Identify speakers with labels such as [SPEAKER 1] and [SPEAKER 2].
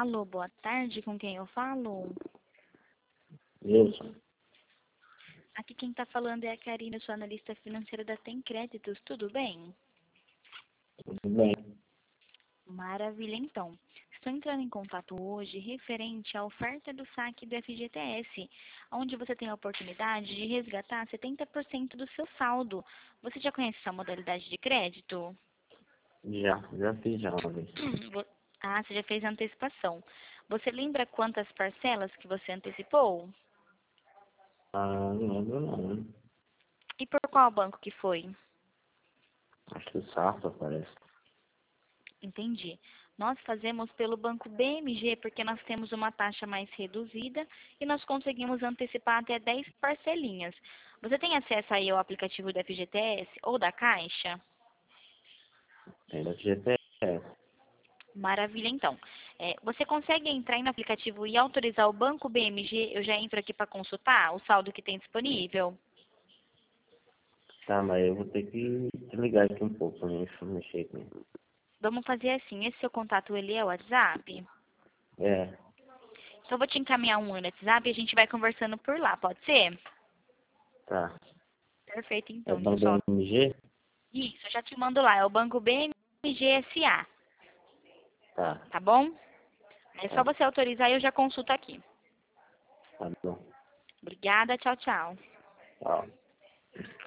[SPEAKER 1] Alô, boa tarde, com quem eu falo?
[SPEAKER 2] Wilson,
[SPEAKER 1] Aqui quem está falando é a Karina, sua analista financeira da Tem Créditos, tudo bem?
[SPEAKER 2] tudo bem?
[SPEAKER 1] Maravilha, então. Estou entrando em contato hoje referente à oferta do saque do FGTS, onde você tem a oportunidade de resgatar 70% do seu saldo. Você já conhece essa modalidade de crédito?
[SPEAKER 2] Já fiz já uma vez.
[SPEAKER 1] Ah, você já fez a antecipação. Você lembra quantas parcelas que você antecipou?
[SPEAKER 2] Ah, não lembro não.
[SPEAKER 1] E por qual banco que foi?
[SPEAKER 2] Acho que o Safra parece.
[SPEAKER 1] Entendi. Nós fazemos pelo banco BMG porque nós temos uma taxa mais reduzida e nós conseguimos antecipar até 10 parcelinhas. Você tem acesso aí ao aplicativo do FGTS ou da Caixa?
[SPEAKER 2] Tem da GPS.
[SPEAKER 1] Maravilha, então. Você consegue entrar aí no aplicativo e autorizar o banco BMG? Eu já entro aqui para consultar o saldo que tem disponível.
[SPEAKER 2] Tá, mas eu vou ter que desligar aqui um pouco pra mim mexer aqui.
[SPEAKER 1] Vamos fazer assim, esse seu contato ele é o WhatsApp?
[SPEAKER 2] É,
[SPEAKER 1] Então eu vou te encaminhar um no WhatsApp e a gente vai conversando por lá, pode ser?
[SPEAKER 2] tá.
[SPEAKER 1] Perfeito,
[SPEAKER 2] É
[SPEAKER 1] então.
[SPEAKER 2] o
[SPEAKER 1] Deixa eu
[SPEAKER 2] banco
[SPEAKER 1] só.
[SPEAKER 2] BMG?
[SPEAKER 1] Isso, eu já te mando lá. É o Banco BMGSA,
[SPEAKER 2] Tá,
[SPEAKER 1] tá bom? É só
[SPEAKER 2] tá,
[SPEAKER 1] você autorizar e eu já consulto aqui.
[SPEAKER 2] tá bom.
[SPEAKER 1] Obrigada, tchau, tchau.
[SPEAKER 2] Tchau.